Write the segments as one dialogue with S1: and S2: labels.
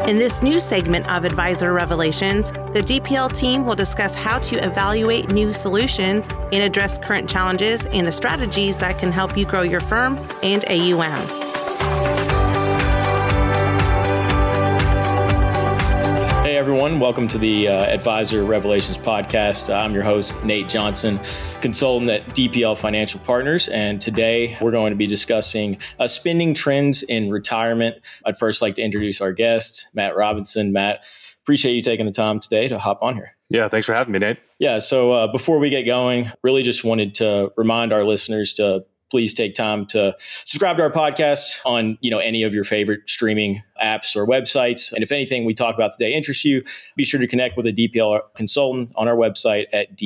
S1: In this new segment of Advisor Revelations, the DPL team will discuss how to evaluate new solutions and address current challenges and the strategies that can help you grow your firm and AUM.
S2: Hey everyone, welcome to the Advisor Revelations podcast. I'm your host, Nate Johnson, consultant at DPL Financial Partners. And today we're going to be discussing spending trends in retirement. I'd first like to introduce our guest, Matt Robinson. Matt, appreciate you taking the time today to hop on here.
S3: Yeah, thanks for having me, Nate.
S2: Yeah, so before we get going, really just wanted to remind our listeners to please take time to subscribe to our podcast on, any of your favorite streaming apps or websites. And if anything we talk about today interests you, be sure to connect with a DPL consultant on our website at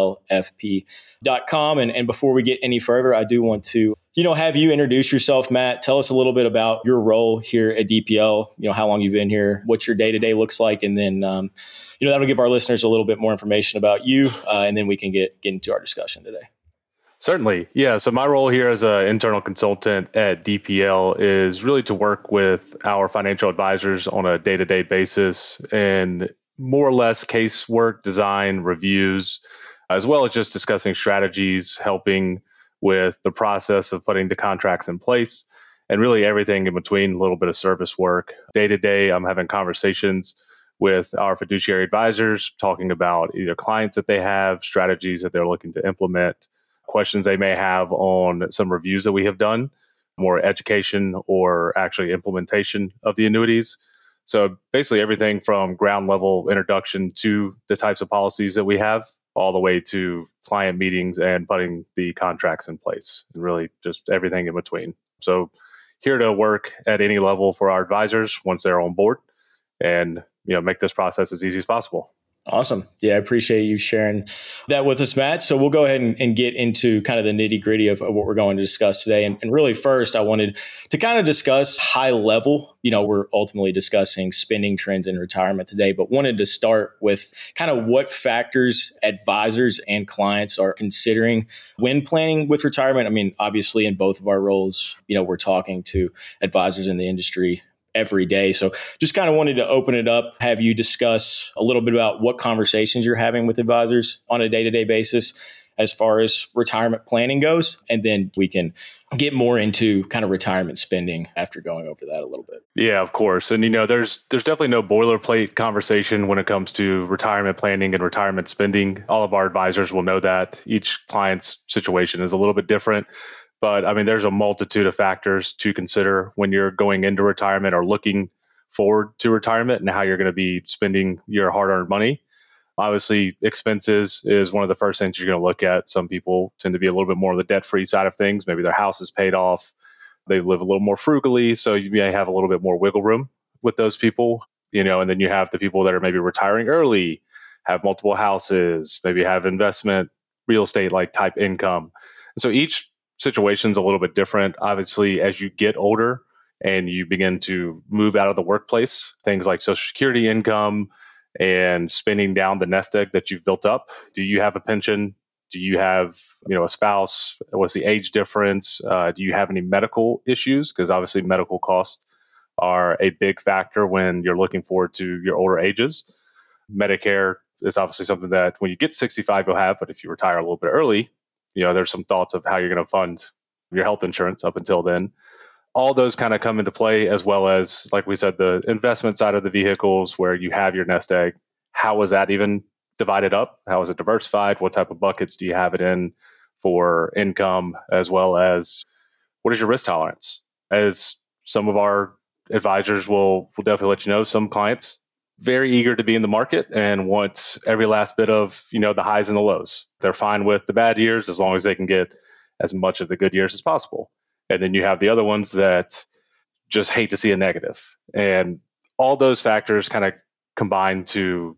S2: dplfp.com. And before we get any further, I do want to, have you introduce yourself, Matt. Tell us a little bit about your role here at DPL, how long you've been here, what your day-to-day looks like. And then, that'll give our listeners a little bit more information about you. And then we can get into our discussion today.
S3: Certainly. Yeah. So my role here as an internal consultant at DPL is really to work with our financial advisors on a day-to-day basis and more or less casework, design, reviews, as well as just discussing strategies, helping with the process of putting the contracts in place, and really everything in between, a little bit of service work. Day-to-day, I'm having conversations with our fiduciary advisors, talking about either clients that they have, strategies that they're looking to implement, questions they may have on some reviews that we have done, more education or actually implementation of the annuities. So basically everything from ground level introduction to the types of policies that we have, all the way to client meetings and putting the contracts in place, and really just everything in between. So here to work at any level for our advisors once they're on board and make this process as easy as possible.
S2: Awesome. Yeah, I appreciate you sharing that with us, Matt. So we'll go ahead and get into kind of the nitty gritty of what we're going to discuss today. And really first, I wanted to kind of discuss high level. We're ultimately discussing spending trends in retirement today, but wanted to start with kind of what factors advisors and clients are considering when planning with retirement. I mean, obviously in both of our roles, we're talking to advisors in the industry every day. So just kind of wanted to open it up, have you discuss a little bit about what conversations you're having with advisors on a day-to-day basis as far as retirement planning goes. And then we can get more into kind of retirement spending after going over that a little bit.
S3: Yeah, of course. And, there's definitely no boilerplate conversation when it comes to retirement planning and retirement spending. All of our advisors will know that each client's situation is a little bit different. But there's a multitude of factors to consider when you're going into retirement or looking forward to retirement and how you're going to be spending your hard-earned money. Obviously, expenses is one of the first things you're going to look at. Some people tend to be a little bit more on the debt-free side of things. Maybe their house is paid off. They live a little more frugally, so you may have a little bit more wiggle room with those people. And then you have the people that are maybe retiring early, have multiple houses, maybe have investment, real estate like type income. And so each situation's a little bit different. Obviously, as you get older and you begin to move out of the workplace, things like Social Security income and spending down the nest egg that you've built up. Do you have a pension? Do you have, a spouse? What's the age difference? Do you have any medical issues? Because obviously medical costs are a big factor when you're looking forward to your older ages. Medicare is obviously something that when you get 65, you'll have, but if you retire a little bit early, there's some thoughts of how you're going to fund your health insurance up until then. All those kind of come into play, as well as, like we said, the investment side of the vehicles where you have your nest egg. How is that even divided up? How is it diversified? What type of buckets do you have it in for income, as well as what is your risk tolerance? As some of our advisors will definitely let you know, some clients very eager to be in the market and want every last bit of, the highs and the lows. They're fine with the bad years as long as they can get as much of the good years as possible. And then you have the other ones that just hate to see a negative. And all those factors kind of combine to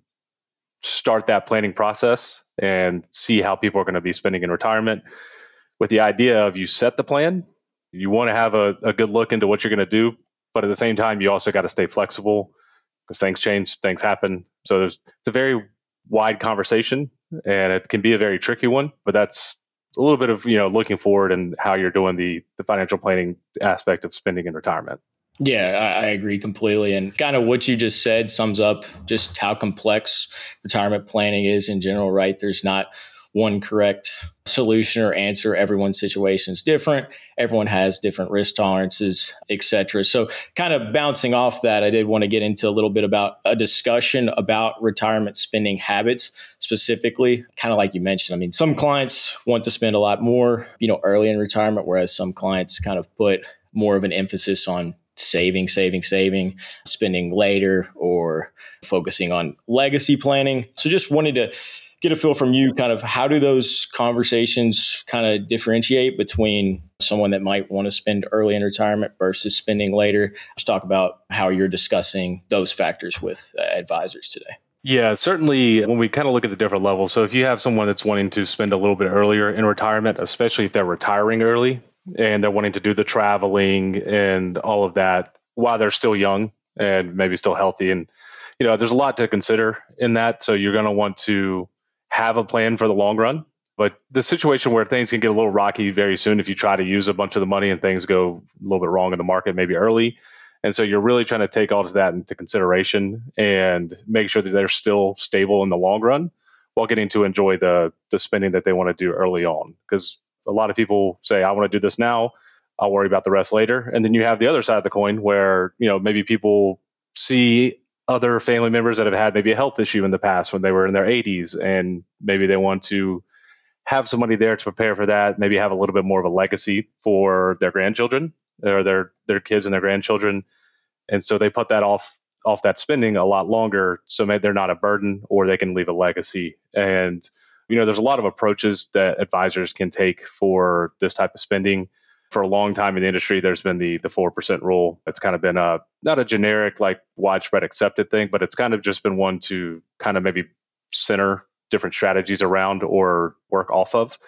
S3: start that planning process and see how people are going to be spending in retirement, with the idea of you set the plan. You want to have a good look into what you're going to do, but at the same time, you also got to stay flexible because things change, things happen. So it's a very wide conversation, and it can be a very tricky one, but that's a little bit of, looking forward and how you're doing the financial planning aspect of spending in retirement.
S2: Yeah, I agree completely. And kind of what you just said sums up just how complex retirement planning is in general, right? There's not one correct solution or answer. Everyone's situation is different. Everyone has different risk tolerances, et cetera. So kind of bouncing off that, I did want to get into a little bit about a discussion about retirement spending habits specifically, kind of like you mentioned. I mean, some clients want to spend a lot more, early in retirement, whereas some clients kind of put more of an emphasis on saving, spending later, or focusing on legacy planning. So just wanted to get a feel from you, kind of how do those conversations kind of differentiate between someone that might want to spend early in retirement versus spending later? Let's talk about how you're discussing those factors with advisors today.
S3: Yeah, certainly when we kind of look at the different levels. So if you have someone that's wanting to spend a little bit earlier in retirement, especially if they're retiring early and they're wanting to do the traveling and all of that while they're still young and maybe still healthy. And, there's a lot to consider in that. So you're going to want to have a plan for the long run. But the situation where things can get a little rocky very soon if you try to use a bunch of the money and things go a little bit wrong in the market, maybe early. And so you're really trying to take all of that into consideration and make sure that they're still stable in the long run while getting to enjoy the spending that they want to do early on. Because a lot of people say, I want to do this now, I'll worry about the rest later. And then you have the other side of the coin where, maybe people see other family members that have had maybe a health issue in the past when they were in their 80s, and maybe they want to have somebody there to prepare for that, maybe have a little bit more of a legacy for their grandchildren or their kids and their grandchildren. And so they put that off that spending a lot longer, so maybe they're not a burden, or they can leave a legacy. And there's a lot of approaches that advisors can take for this type of spending. For a long time in the industry, there's been the 4% rule. It's kind of been not a generic, like widespread accepted thing, but it's kind of just been one to kind of maybe center different strategies around or work off of.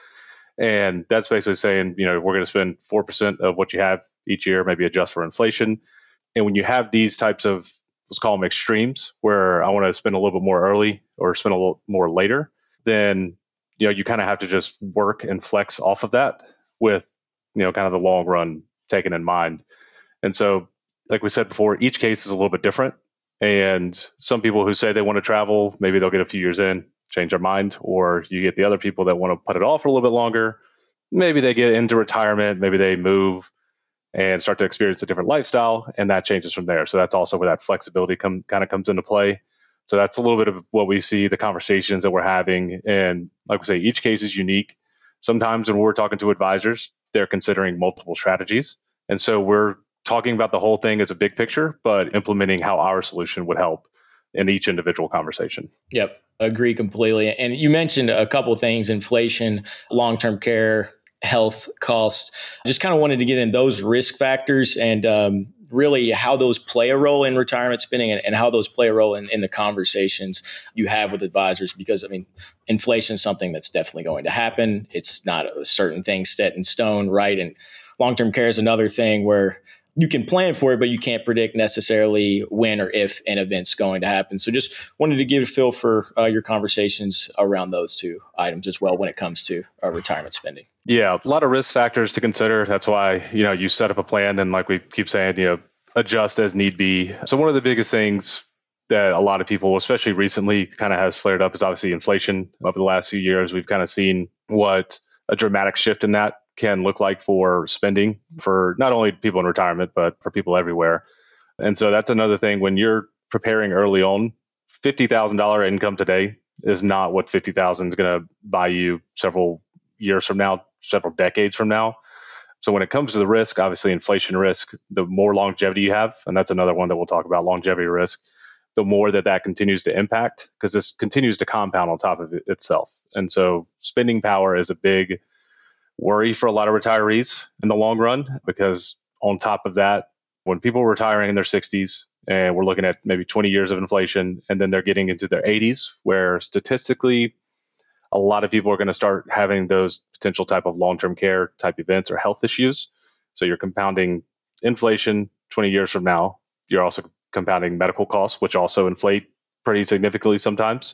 S3: And that's basically saying, we're going to spend 4% of what you have each year, maybe adjust for inflation. And when you have these types of, let's call them extremes, where I want to spend a little bit more early or spend a little more later, then, you kind of have to just work and flex off of that with, kind of the long run taken in mind. And so, like we said before, each case is a little bit different. And some people who say they want to travel, maybe they'll get a few years in, change their mind, or you get the other people that want to put it off for a little bit longer. Maybe they get into retirement, maybe they move and start to experience a different lifestyle, and that changes from there. So that's also where that flexibility kind of comes into play. So that's a little bit of what we see, the conversations that we're having. And like we say, each case is unique. Sometimes when we're talking to advisors, they're considering multiple strategies. And so we're talking about the whole thing as a big picture, but implementing how our solution would help in each individual conversation.
S2: Yep, agree completely. And you mentioned a couple of things: inflation, long-term care, health costs. Just kind of wanted to get in those risk factors and really how those play a role in retirement spending and how those play a role in the conversations you have with advisors. Because, inflation is something that's definitely going to happen. It's not a certain thing set in stone, right? And long-term care is another thing where you can plan for it, but you can't predict necessarily when or if an event's going to happen. So just wanted to give a feel for your conversations around those two items as well when it comes to retirement spending.
S3: Yeah, a lot of risk factors to consider. That's why, you set up a plan and, like we keep saying, adjust as need be. So one of the biggest things that a lot of people, especially recently, kind of has flared up is obviously inflation. Over the last few years, we've kind of seen what a dramatic shift in that can look like for spending for not only people in retirement, but for people everywhere. And so that's another thing. When you're preparing early on, $50,000 income today is not what $50,000 is going to buy you several years from now, several decades from now. So when it comes to the risk, obviously inflation risk, the more longevity you have, and that's another one that we'll talk about, longevity risk, the more that continues to impact, because this continues to compound on top of it itself. And so spending power is a big worry for a lot of retirees in the long run, because on top of that, when people are retiring in their 60s, and we're looking at maybe 20 years of inflation, and then they're getting into their 80s, where statistically, a lot of people are going to start having those potential type of long-term care type events or health issues. So you're compounding inflation 20 years from now. You're also compounding medical costs, which also inflate pretty significantly sometimes.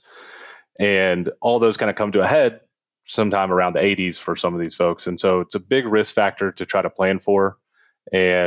S3: And all those kind of come to a head sometime around the 80s for some of these folks. And so it's a big risk factor to try to plan for. And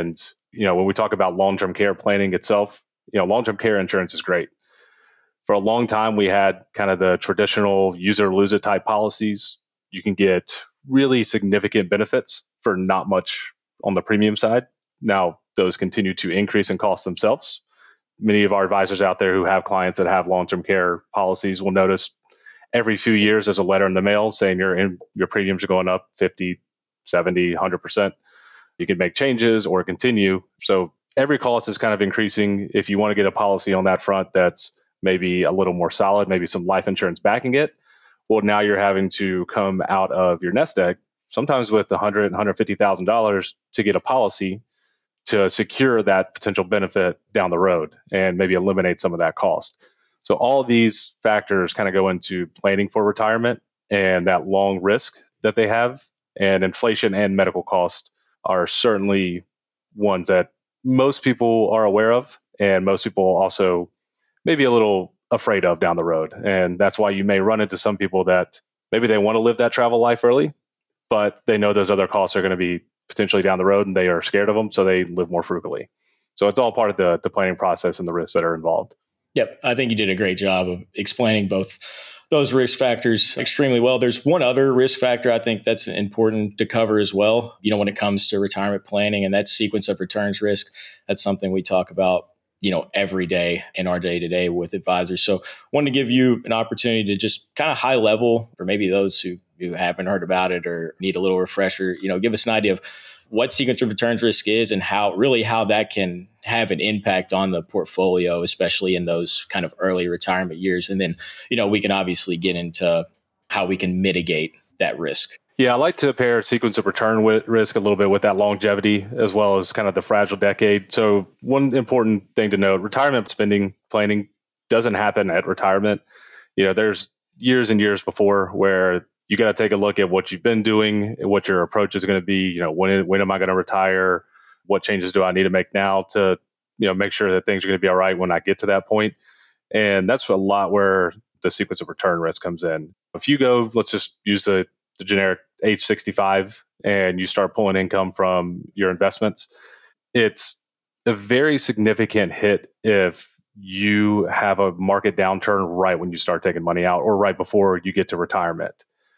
S3: when we talk about long-term care planning itself, long-term care insurance is great. For a long time, we had kind of the traditional use it or lose it type policies. You can get really significant benefits for not much on the premium side. Now, those continue to increase in cost themselves. Many of our advisors out there who have clients that have long-term care policies will notice every few years there's a letter in the mail saying your premiums are going up 50, 70, 100%. You can make changes or continue. So every cost is kind of increasing. If you want to get a policy on that front that's maybe a little more solid, maybe some life insurance backing it, well, now you're having to come out of your nest egg, sometimes with $100,000, $150,000 to get a policy to secure that potential benefit down the road and maybe eliminate some of that cost. So all of these factors kind of go into planning for retirement and that long risk that they have. And inflation and medical costs are certainly ones that most people are aware of, and most people also maybe a little afraid of down the road. And that's why you may run into some people that maybe they want to live that travel life early, but they know those other costs are going to be potentially down the road and they are scared of them, so they live more frugally. So it's all part of the planning process and the risks that are involved.
S2: Yep. I think you did a great job of explaining both those risk factors extremely well. There's one other risk factor I think that's important to cover as well, when it comes to retirement planning, and that's sequence of returns risk. That's something we talk about, every day in our day-to-day with advisors. So wanted to give you an opportunity to just kind of high level, or maybe those who haven't heard about it or need a little refresher, give us an idea of what sequence of returns risk is and how that can have an impact on the portfolio, especially in those kind of early retirement years. And then, we can obviously get into how we can mitigate that risk.
S3: Yeah, I like to pair sequence of return risk a little bit with that longevity as well as kind of the fragile decade. So one important thing to note, retirement spending planning doesn't happen at retirement. There's years and years before where you got to take a look at what you've been doing, what your approach is going to be. When am I going to retire? What changes do I need to make now to, make sure that things are going to be all right when I get to that point? And that's a lot where the sequence of return risk comes in. If you go, let's just use the generic age 65 and you start pulling income from your investments, it's a very significant hit if you have a market downturn right when you start taking money out or right before you get to retirement.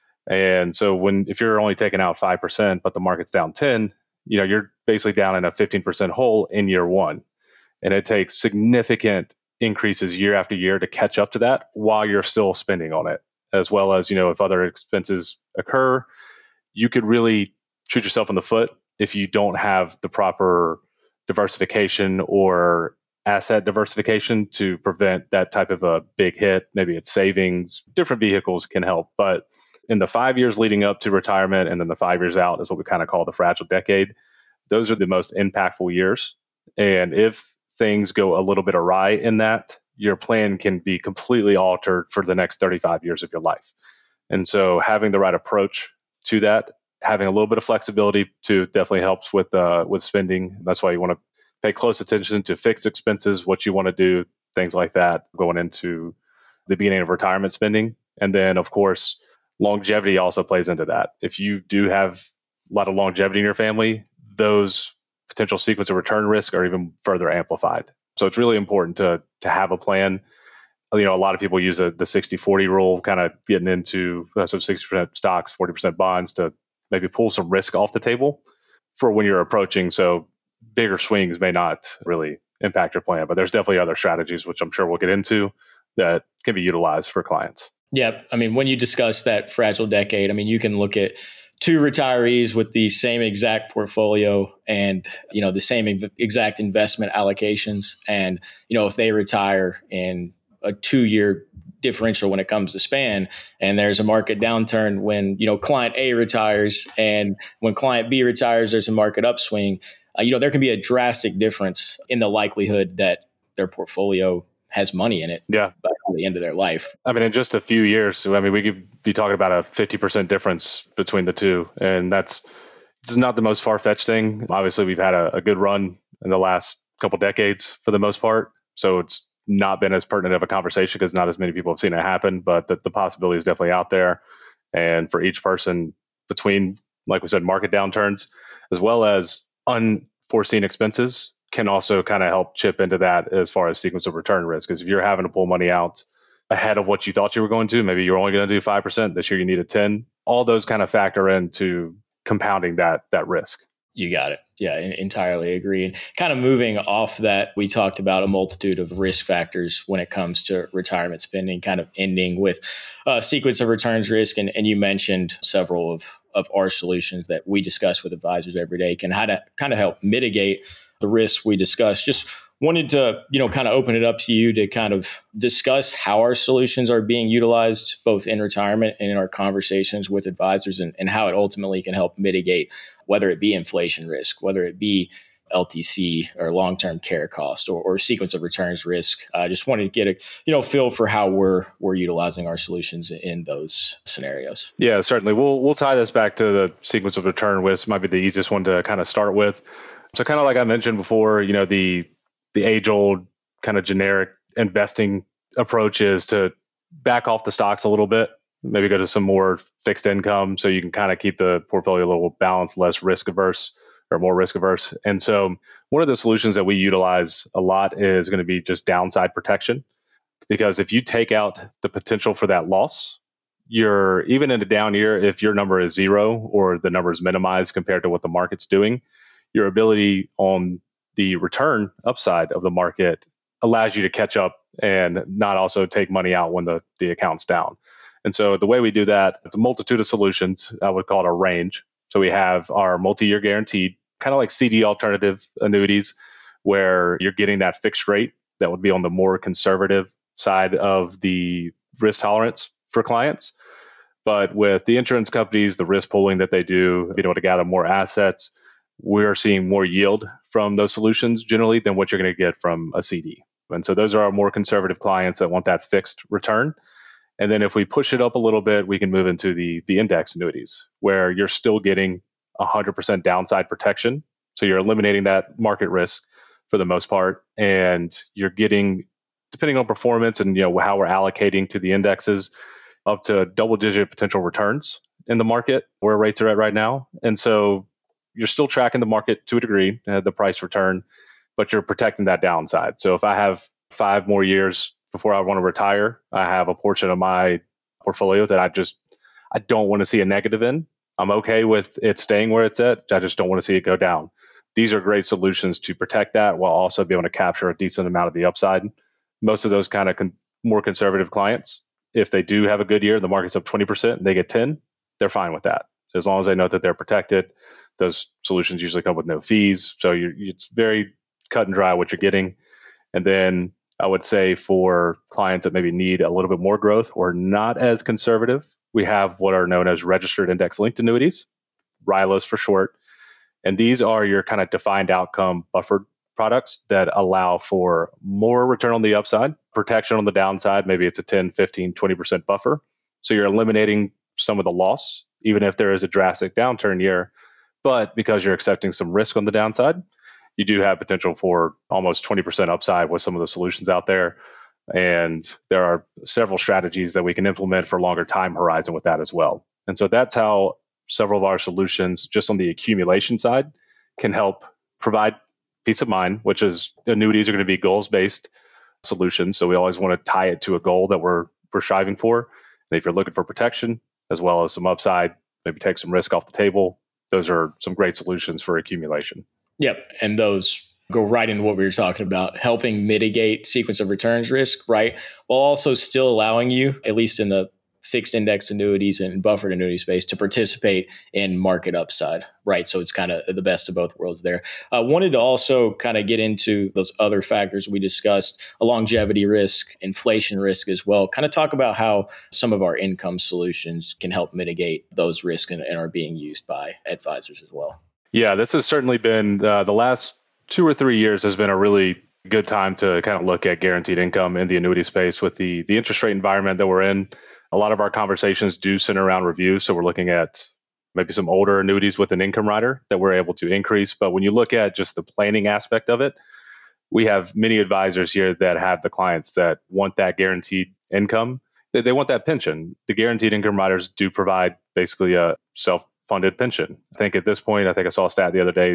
S3: And so if you're only taking out 5%, but the market's down 10, you're basically down in a 15% hole in year one. And it takes significant increases year after year to catch up to that while you're still spending on it, as well as, if other expenses occur, you could really shoot yourself in the foot if you don't have the proper diversification or asset diversification to prevent that type of a big hit. Maybe it's savings, different vehicles can help. But in the 5 years leading up to retirement and then the 5 years out is what we kind of call the fragile decade. Those are the most impactful years. And if things go a little bit awry in that, your plan can be completely altered for the next 35 years of your life. And so having the right approach to that, having a little bit of flexibility too, definitely helps with spending. That's why you want to pay close attention to fixed expenses, what you want to do, things like that going into the beginning of retirement spending. And then, of course, longevity also plays into that. If you do have a lot of longevity in your family, those potential sequence of return risk are even further amplified. So it's really important to have a plan. A lot of people use the 60-40 rule, kind of getting into 60% stocks, 40% bonds to maybe pull some risk off the table for when you're approaching. So bigger swings may not really impact your plan, but there's definitely other strategies, which I'm sure we'll get into, that can be utilized for clients.
S2: Yeah. When you discuss that fragile decade, you can look at two retirees with the same exact portfolio and, the same exact investment allocations. And, if they retire in a 2-year differential when it comes to span, and there's a market downturn when, client A retires, and when client B retires, there's a market upswing, there can be a drastic difference in the likelihood that their portfolio has money in it by the end of their life.
S3: In just a few years, we could be talking about a 50% difference between the two. And it's not the most far-fetched thing. Obviously, we've had a good run in the last couple decades for the most part. So it's not been as pertinent of a conversation because not as many people have seen it happen, but the possibility is definitely out there. And for each person between, like we said, market downturns, as well as unforeseen expenses can also kind of help chip into that as far as sequence of return risk. Because if you're having to pull money out ahead of what you thought you were going to, maybe you're only going to do 5%, this year you need a 10, all those kind of factor into compounding that risk.
S2: You got it. Yeah, entirely agree. And kind of moving off that, we talked about a multitude of risk factors when it comes to retirement spending, kind of ending with sequence of returns risk. And you mentioned several of our solutions that we discuss with advisors every day can how to kind of help mitigate the risks we discuss. Just wanted to, kind of open it up to you to kind of discuss how our solutions are being utilized both in retirement and in our conversations with advisors and how it ultimately can help mitigate, whether it be inflation risk, whether it be LTC or long-term care cost or sequence of returns risk. I just wanted to get a feel for how we're utilizing our solutions in those scenarios.
S3: Yeah, certainly. We'll tie this back to the sequence of return risk. Might be the easiest one to kind of start with. So kind of like I mentioned before, the age-old kind of generic investing approach is to back off the stocks a little bit, maybe go to some more fixed income so you can kind of keep the portfolio a little balanced, less risk averse or more risk averse. And so one of the solutions that we utilize a lot is going to be just downside protection. Because if you take out the potential for that loss, you're even in a down year, if your number is zero or the number is minimized compared to what the market's doing, your ability on the return upside of the market allows you to catch up and not also take money out when the account's down. And so the way we do that, it's a multitude of solutions. I would call it a range. So we have our multi-year guaranteed, kind of like CD alternative annuities, where you're getting that fixed rate that would be on the more conservative side of the risk tolerance for clients. But with the insurance companies, the risk pooling that they do, being able to gather more assets, we're seeing more yield from those solutions generally than what you're going to get from a CD. And so those are our more conservative clients that want that fixed return. And then if we push it up a little bit, we can move into the index annuities, where you're still getting 100% downside protection. So you're eliminating that market risk for the most part. And you're getting, depending on performance and how we're allocating to the indexes, up to double-digit potential returns in the market where rates are at right now. And so you're still tracking the market to a degree, the price return, but you're protecting that downside. So if I have 5 more years before I want to retire, I have a portion of my portfolio that I don't want to see a negative in. I'm okay with it staying where it's at. I just don't want to see it go down. These are great solutions to protect that while also being able to capture a decent amount of the upside. Most of those kind of more conservative clients, if they do have a good year, the market's up 20%, they get 10, they're fine with that. As long as they know that they're protected. Those solutions usually come with no fees. So it's very cut and dry what you're getting. And then I would say for clients that maybe need a little bit more growth or not as conservative, we have what are known as registered index linked annuities, RILAs for short. And these are your kind of defined outcome buffered products that allow for more return on the upside, protection on the downside. Maybe it's a 10, 15, 20% buffer. So you're eliminating some of the loss, even if there is a drastic downturn year. But because you're accepting some risk on the downside, you do have potential for almost 20% upside with some of the solutions out there. And there are several strategies that we can implement for longer time horizon with that as well. And so that's how several of our solutions, just on the accumulation side, can help provide peace of mind, which is annuities are going to be goals-based solutions. So we always want to tie it to a goal that we're striving for. And if you're looking for protection as well as some upside, maybe take some risk off the table, those are some great solutions for accumulation.
S2: Yep. And those go right into what we were talking about, helping mitigate sequence of returns risk, right? While also still allowing you, at least in the fixed index annuities and buffered annuity space, to participate in market upside, right? So it's kind of the best of both worlds there. I wanted to also kind of get into those other factors we discussed, a longevity risk, inflation risk as well. Kind of talk about how some of our income solutions can help mitigate those risks and are being used by advisors as well.
S3: Yeah, this has certainly been the last 2 or 3 years has been a really good time to kind of look at guaranteed income in the annuity space with the interest rate environment that we're in. A lot of our conversations do center around review. So we're looking at maybe some older annuities with an income rider that we're able to increase. But when you look at just the planning aspect of it, we have many advisors here that have the clients that want that guaranteed income. They want that pension. The guaranteed income riders do provide basically a self funded pension. I think at this point, I saw a stat the other day,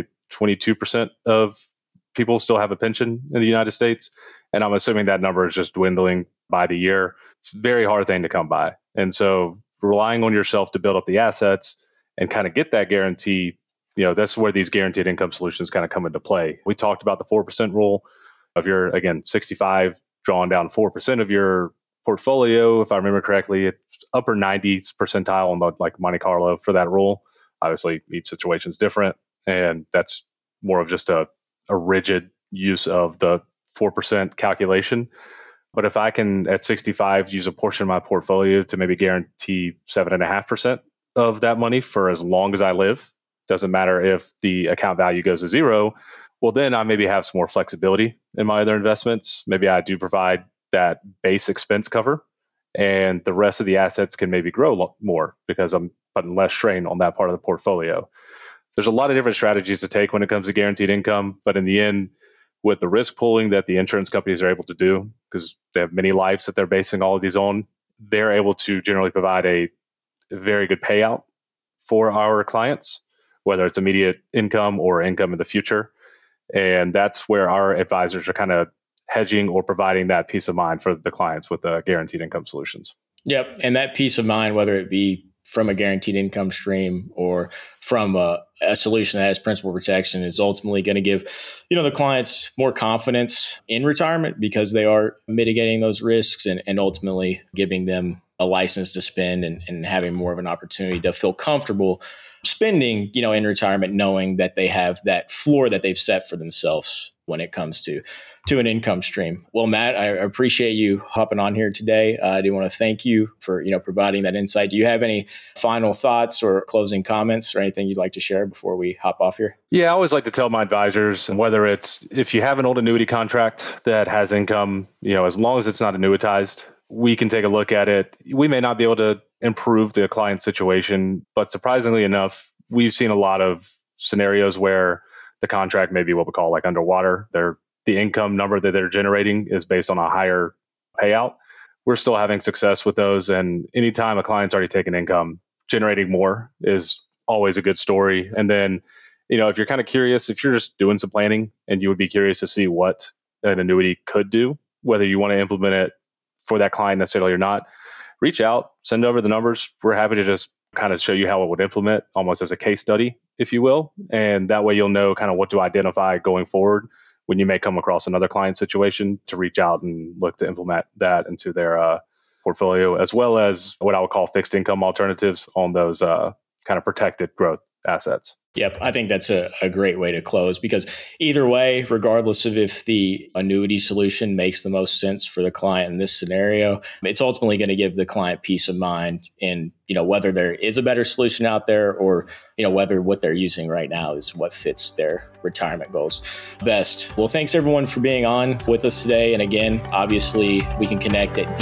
S3: 22% of people still have a pension in the United States. And I'm assuming that number is just dwindling by the year. It's a very hard thing to come by. And so relying on yourself to build up the assets and kind of get that guarantee, that's where these guaranteed income solutions kind of come into play. We talked about the 4% rule of your, again, 65, drawing down 4% of your portfolio. If I remember correctly, it's upper 90s percentile on the like Monte Carlo for that rule. Obviously, each situation is different. And that's more of just a rigid use of the 4% calculation. But if I can, at 65, use a portion of my portfolio to maybe guarantee 7.5% of that money for as long as I live, doesn't matter if the account value goes to zero, well, then I maybe have some more flexibility in my other investments. Maybe I do provide that base expense cover, and the rest of the assets can maybe grow more because I'm putting less strain on that part of the portfolio. There's a lot of different strategies to take when it comes to guaranteed income, but in the end, with the risk pooling that the insurance companies are able to do, because they have many lives that they're basing all of these on, they're able to generally provide a very good payout for our clients, whether it's immediate income or income in the future. And that's where our advisors are kind of hedging or providing that peace of mind for the clients with the guaranteed income solutions.
S2: Yep. And that peace of mind, whether it be from a guaranteed income stream or from a solution that has principal protection, is ultimately going to give, the clients more confidence in retirement because they are mitigating those risks and ultimately giving them a license to spend and having more of an opportunity to feel comfortable spending, in retirement, knowing that they have that floor that they've set for themselves when it comes to an income stream. Well, Matt, I appreciate you hopping on here today. I do want to thank you for, providing that insight. Do you have any final thoughts or closing comments or anything you'd like to share before we hop off here?
S3: Yeah, I always like to tell my advisors, whether it's if you have an old annuity contract that has income, as long as it's not annuitized, we can take a look at it. We may not be able to improve the client situation, but surprisingly enough, we've seen a lot of scenarios where the contract may be what we call like underwater. The income number that they're generating is based on a higher payout. We're still having success with those. And anytime a client's already taken income, generating more is always a good story. And then, if you're kind of curious, if you're just doing some planning and you would be curious to see what an annuity could do, whether you want to implement it for that client necessarily or not, reach out, send over the numbers. We're happy to just kind of show you how it would implement almost as a case study, if you will. And that way you'll know kind of what to identify going forward when you may come across another client situation to reach out and look to implement that into their portfolio, as well as what I would call fixed income alternatives on those kind of protected growth assets.
S2: Yep. I think that's a great way to close, because either way, regardless of if the annuity solution makes the most sense for the client in this scenario, it's ultimately going to give the client peace of mind in, whether there is a better solution out there or, whether what they're using right now is what fits their retirement goals best. Well, thanks everyone for being on with us today. And again, obviously we can connect at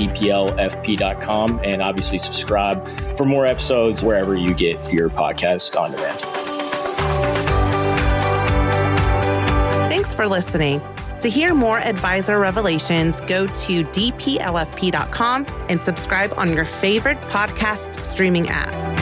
S2: dplfp.com and obviously subscribe for more episodes wherever you get your podcast on demand.
S1: Thanks for listening. To hear more Advisor Revelations, go to dplfp.com and subscribe on your favorite podcast streaming app.